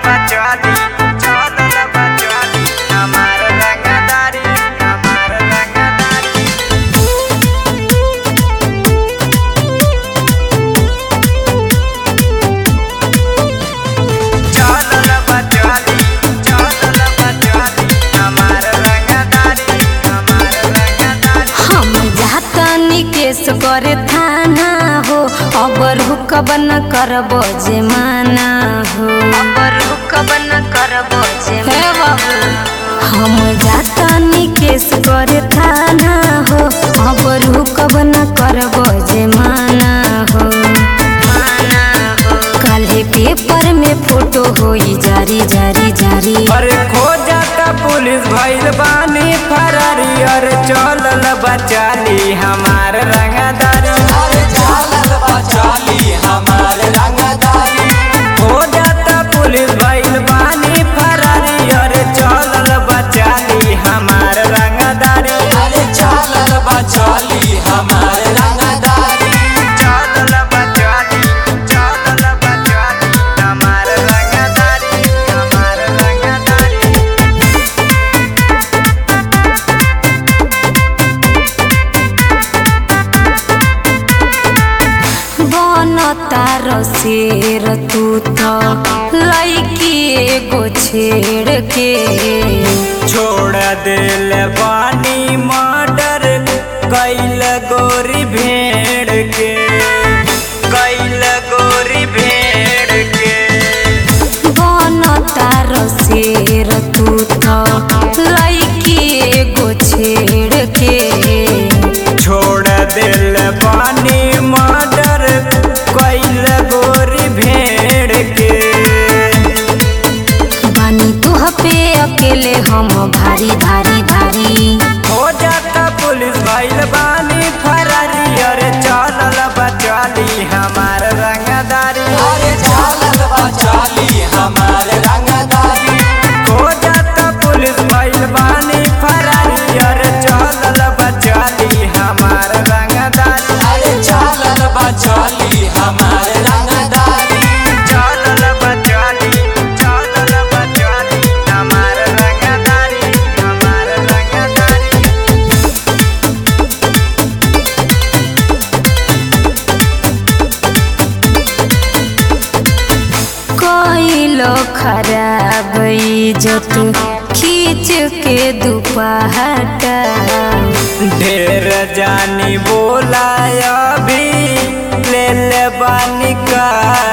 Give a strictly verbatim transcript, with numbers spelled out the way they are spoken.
बचवाली चलल बचवाली हमार रंगदारी हमार रंगदारी चलल बचवाली चलल बचवाली हमार रंगदारी हमार रंगदारी हम जातनी केस करे थाना हो अबर हुकब न करबो जे माना हो अबर हुकब न करबो जे हे बाबू हम जातनी केस करे थाना हो अबर हुकब न करबो जे माना हो माना हो काल्हे पेपर में फोटो होई जारी जारी जारी अरे खो जाता पुलिस भइल बानी फरारी अरे चलल बचाली हमार रंगदारी अरे चलल बचाली हमार रंगदारी खो जाता पुलिस भइल बानी फरारी अरे चलल बचाली हमार रंगदारी अरे चलल बचाली हमार रंगदारी चलल बचाली चलल बचाली हमार रंगदारी हमार रंगदारी बन तार शेर तू तो लड़की एगो छेड़ के छोड़ दिल बानी मर्डर कैल गोरी भेड़ के कैल गोरी भेड़ के बन तार शेर तू तो लड़की एगो छेड़ के छोड़ दिल बानी मर्डर कैल गोरी भेड़ के बानी तुह पे अकेले हम भारी भारी भारी हो जाता पुलिस भइल बानी फरारी अरे चलल बचाली हमार रंगदारी अरे चलल बचाली हमार रंगदारी हो जाता पुलिस भइल बानी फरारी अरे चलल बचाली हमार रंगदारी अरे चलल बचाली हमार रंगदारी चलल बचाली चलल बचाली हमार रंगदारी हमार रंगदारी कोइलो खराब इज्जत खींच के दुपहटा ढेर जानी बोला अभी ले ले बानी का